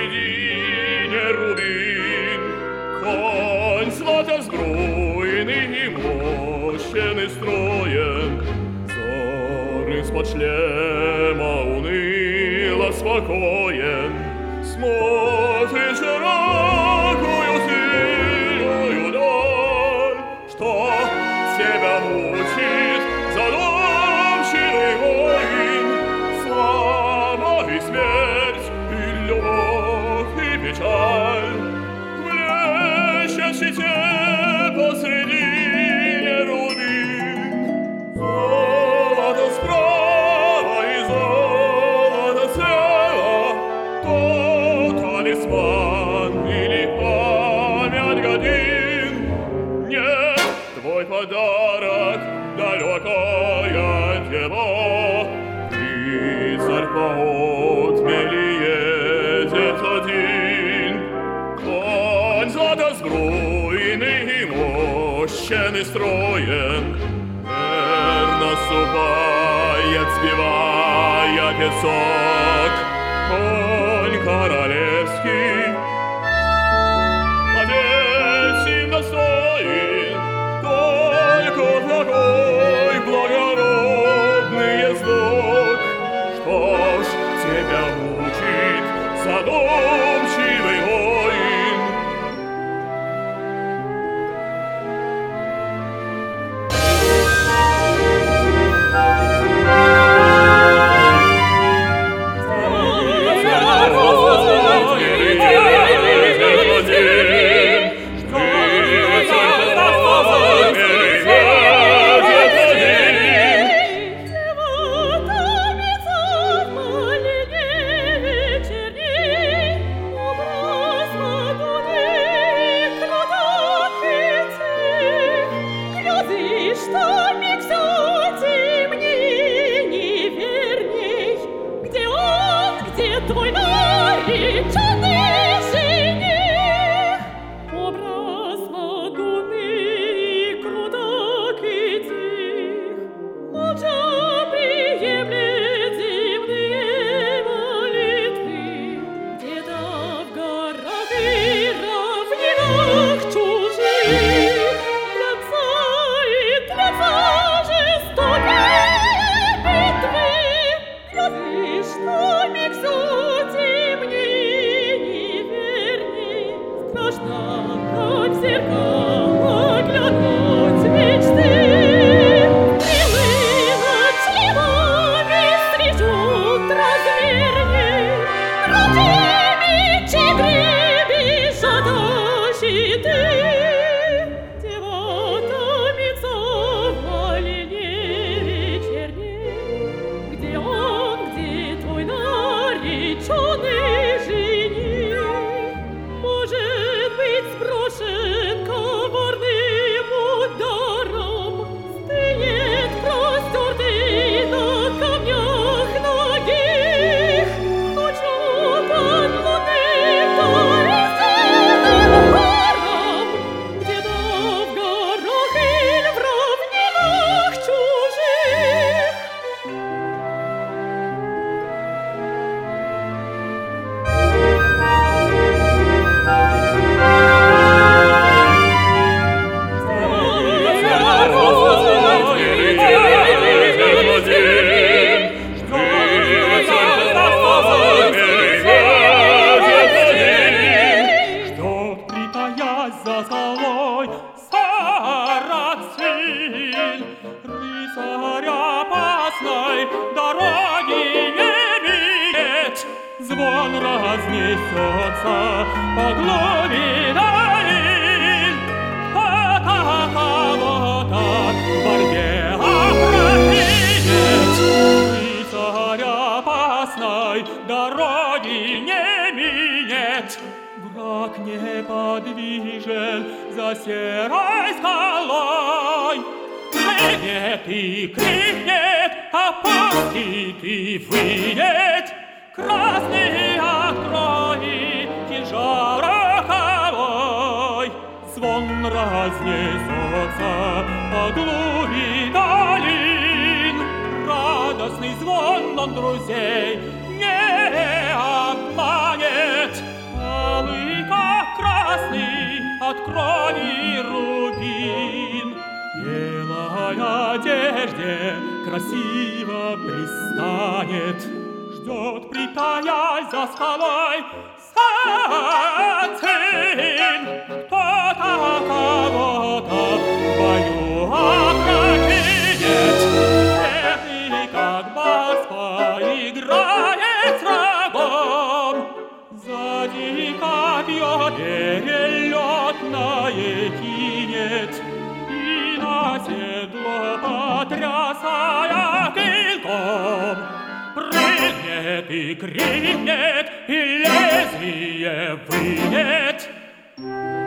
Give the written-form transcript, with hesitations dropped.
посредине рубин, конь златосбруйный и мощен и строен, взор из-под шлема уныло спокоен, смотрит широкую сильную даль, что тебя мучит задумчивый воин, слава и смерть, и любовь, и печаль, влечет в щите посредине рубин, золото справа и золото слева, то талисман или память годин. Нет, твой подарок далекая дева, рыцарь по отмели едет один, конь златосбруйный и мощен и строен, верно ступает, сбивая песок, конь королевский, отец им настоин, только такой благородный ездок. Что ж тебя мучит задумчивый воин? Твой нареченный жених, образ ладунный, круток и тих, молча приемлет земные молитвы, где-то в горах и равнинах чужих тлятся жестокие битвы. Грозы, что миг страшно, как зеркало глянуть мечты. Стрелы ночевыми стрижут разверни, другими тигры бежат о щиты. Дева томится в олене вечерней, где он, где твой нареченный жених? Может быть, сброшен коварным ударом, стынет простертый на камнях ногих, ночью под лунным таинственным хором, где-то в горах или в равнинах чужих. За скалой Сарацин, рыцарь опасной дороги не видит, звон разнесется по глубине долин, а кого-то в борьбе опрокинет. Рыцарь опасной дороги не минет, враг неподвижен за серой скалой. Крикнет и крикнет, опустит и выйдет, красный открой кинжал роковой. Звон разнесется по глуби долин, радостный звон он друзей не обманет. красиво пристанет, ждет, притаясь за скалой, сын, кто-то кого-то в бою опрокинет. Бедный, как бас, поиграет с врагом, сзади копье перелетное кинет, и на седло потрясая клинком прыгнет и крикнет, и лезвие вынет.